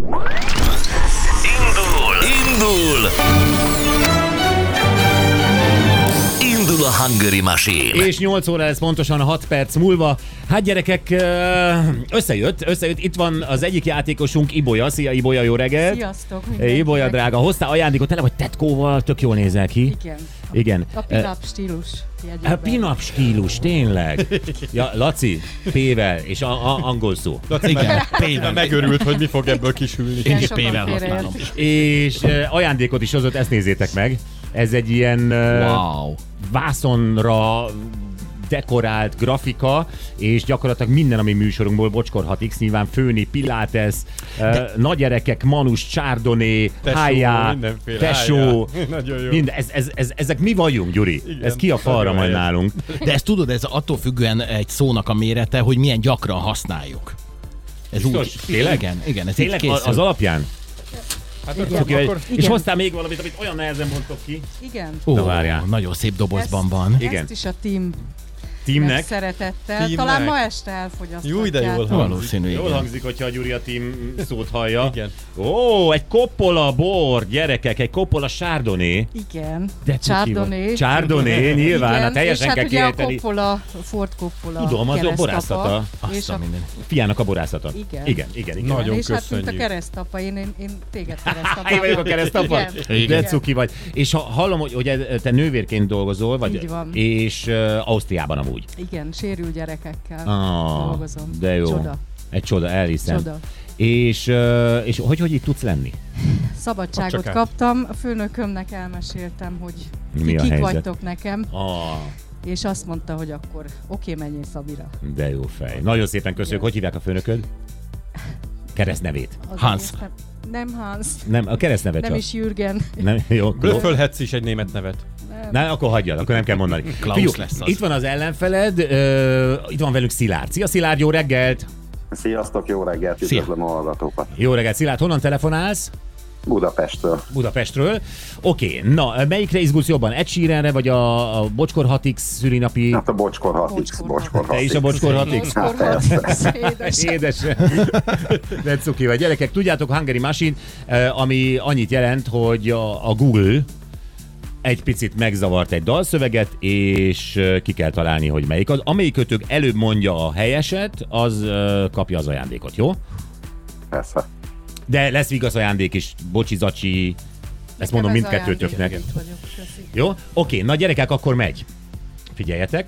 Indul a Hungary Machine. És 8 óra lesz pontosan 6 perc múlva. Hát gyerekek, összejött. Itt van az egyik játékosunk, Ibolya. Szia Ibolya, jó reggelt. Sziasztok. Ibolya drága, hoztál ajándékot, tele vagy tetkóval, tök jól nézel ki. Igen. A pin-up stílus. A pin-up stílus, tényleg. Ja, Laci, P-vel, és angol szó. Laci, igen, P-vel megörült, hogy mi fog ebből kisülni. Én is P-vel használom. És ajándékot is hozott, ezt nézzétek meg. Ez egy ilyen vászonra dekorált grafika, és gyakorlatilag minden, ami műsorunkból, Bocskor 6X, nyilván főni, pilates, nagygyerekek, manus, chardonnay, hájá, tesó, ezek mi vagyunk, Gyuri? Igen, ez ki a falra majd nálunk. De ezt tudod, ez attól függően egy szónak a mérete, hogy milyen gyakran használjuk. Ez biztos, úgy. Tényleg? Igen, ez tényleg az alapján? Hát akkor... És hoztál még valamit, amit olyan nehezen mondtok ki. Igen. Na várjál. Nagyon szép dobozban van. Igen. Ezt is a Teamnek szeretettel. Talán ma este elfogyasztották. Jó, de jól hangzik. Valószínű, jól hangzik, hogyha a Gyuri a Team szót hallja. Igen. Ó, egy Coppola bor, gyerekek, egy Coppola Chardonnay. Igen. Chardonnay, nyilván, hát teljesen kell kiejteni. És hát ugye a Ford Coppola tudom, az a borászata. És a fiának a borászata. Igen. Nagyon és köszönjük. Hát mint a keresztapa, én téged keresztapa. Én vagyok a keresztapa? Igen. De cuki vagy. És hallom, hogy te nővérként dolgozol, vagy, így van. És Ausztriában amúgy. Igen, sérült gyerekekkel dolgozom. De jó. Csoda. Egy csoda, elhiszem. Csoda. És hogy itt tudsz lenni? Szabadságot kaptam, a főnökömnek elmeséltem, hogy kik vagytok nekem. És azt mondta, hogy akkor oké, menjél Szabira. De jó fej. Nagyon szépen köszönjük. Hogy hívják a főnököd? Keresztnevét. Hans. Nem Hans. Nem, a keresztneve csak. Nem is Jürgen. Nem, jó. Blöffölhetsz is egy német nevet. Na, akkor hagyjad, akkor nem kell mondani. Klaus lesz az. Itt van az ellenfeled, itt van velünk Szilárd. Szia Szilárd, jó reggelt! Sziasztok, jó reggelt, üdvözlöm a hallgatókat. Jó reggelt, Szilárd, honnan telefonálsz? Budapestről. Oké, na, melyikre izgulsz jobban? Ed Sheeranre, vagy a Bocskor 6X szülinapi? Hát a Bocskor 6X. Te is a Bocskor 6X? Hát Édesem. De cuki vagy. Gyerekek, tudjátok, Hungary Machine, ami annyit jelent, hogy a Google egy picit megzavart egy dalszöveget, és ki kell találni, hogy melyik az. Amelyikötök előbb mondja a helyeset, az kapja az ajándékot, jó? Persze. De lesz igaz ajándék is, bocsi-zacsi, ezt mondom mindkettőtöknek. Jó? Oké, na gyerekek, akkor megy. Figyeljetek.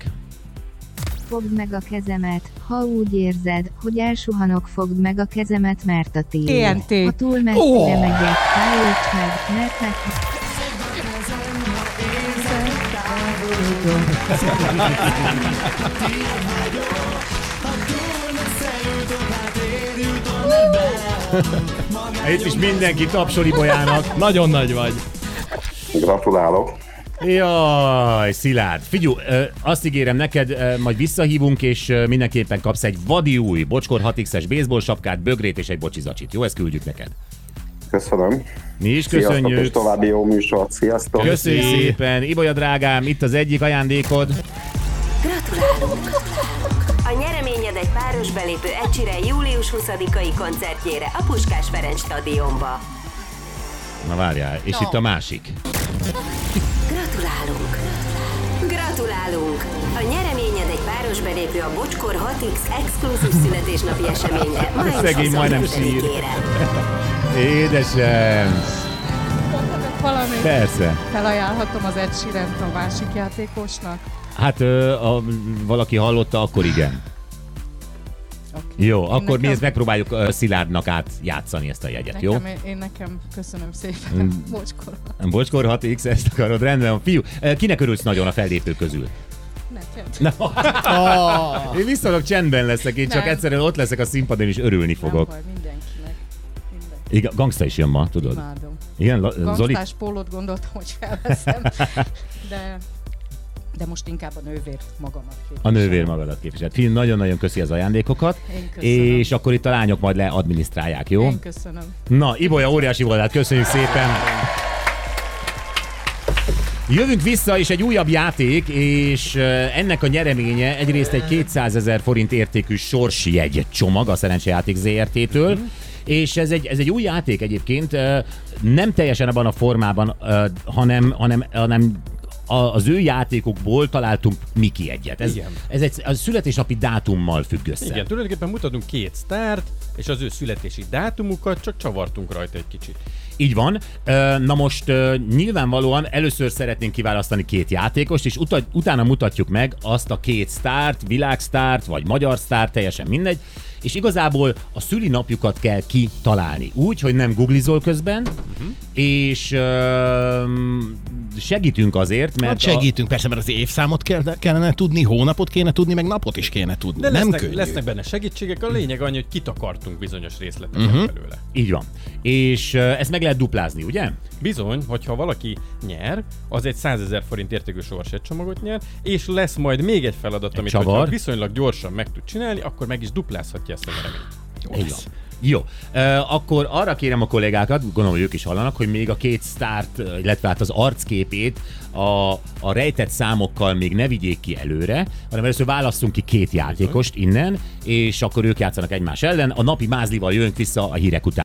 Fogd meg a kezemet, ha úgy érzed, hogy elsuhanok, fogd meg a kezemet, mert a tiéd. TNT. Ha túl messzire megyek, állíts meg, mert meg... Itt is mindenki tapsol Ibolyának. Nagyon nagy vagy. Gratulálok. Jaj, Szilárd. Figyelj, azt ígérem neked, majd visszahívunk, és mindenképpen kapsz egy vadi új Bocskor 6X-es baseball sapkát, bögrét és egy bocsizacsit. Jó, ezt küldjük neked. Köszönöm. Mi is köszönjük. Sziasztok, és további jó műsort. Sziasztok. Köszönjük szépen. Ibolya drágám, itt az egyik ajándékod. Gratulálunk! A nyereményed egy páros belépő Ed Sheeran július 20-ai koncertjére a Puskás Ferenc stadionba. Na várjál, és itt a másik. Gratulálunk! Gratulálunk! A nyereményed egy páros belépő a Bocskor 6X exkluzív születésnapi eseményre május 25-ére. Majdnem sír. Édesem! Valamit Persze. felajánlhatom az Ed Sheerant a másik játékosnak. Hát, valaki hallotta, akkor igen. Okay. Jó, akkor mi ezt megpróbáljuk Szilárdnak átjátszani ezt a jegyet, jó? Nekem köszönöm szépen. Bocskor. Bocskor 6X, ezt akarod, rendben van. Fiú, kinek örülsz nagyon a fellépők közül? Neked. Én viszonylag csendben leszek, én csak egyszerűen ott leszek a színpadon, és örülni fogok. Nem baj, mindenkinek. Igen, Gangsta is jön ma, tudod? Imádom. Igen, Zoli? Gangstás pólót gondoltam, hogy felveszem, de most inkább a nővér magamat képviselem. A nővér magadat képviseled. Fiú, nagyon-nagyon köszi az ajándékokat. Én köszönöm. És akkor itt a lányok majd leadminisztrálják, jó? Én köszönöm. Na, Ibolya, óriási voltál, köszönjük szépen! Jövünk vissza, és egy újabb játék, és ennek a nyereménye egyrészt egy 200 000 forint értékű sorsjegy csomag a Szerencsejáték ZRT-től, És ez egy új játék egyébként, nem teljesen abban a formában, hanem az ő játékokból találtunk mi ki egyet. Ez egy a születésnapi dátummal függ össze. Igen, tulajdonképpen mutatunk 2 sztárt, és az ő születési dátumukat, csak csavartunk rajta egy kicsit. Így van. Na most nyilvánvalóan először szeretnénk kiválasztani 2 játékost, és utána mutatjuk meg azt a 2 sztárt, világsztárt, vagy magyar sztárt, teljesen mindegy, és igazából a szülinapjukat kell kitalálni. Úgy, hogy nem googlizol közben, és segítünk azért, mert... Segítünk, persze, mert az évszámot kellene tudni, hónapot kéne tudni, meg napot is kéne tudni. De nem lesznek benne segítségek, a lényeg annyi, hogy kitakartunk bizonyos részleteket belőle. Így van. És ezt meg lehet duplázni, ugye? Bizony, hogyha valaki nyer, az egy 100 000 forint értékű sorsegycsomagot nyer, és lesz majd még egy feladat, amit hogyha viszonylag gyorsan meg tud csinálni, akkor meg is duplázhatja ezt a nyereményt. Jó, akkor arra kérem a kollégákat, gondolom, hogy ők is hallanak, hogy még a 2 sztárt, illetve hát az arcképét a rejtett számokkal még ne vigyék ki előre, hanem először válasszunk ki 2 játékost innen, és akkor ők játszanak egymás ellen. A napi mázlival jövünk vissza a hírek után.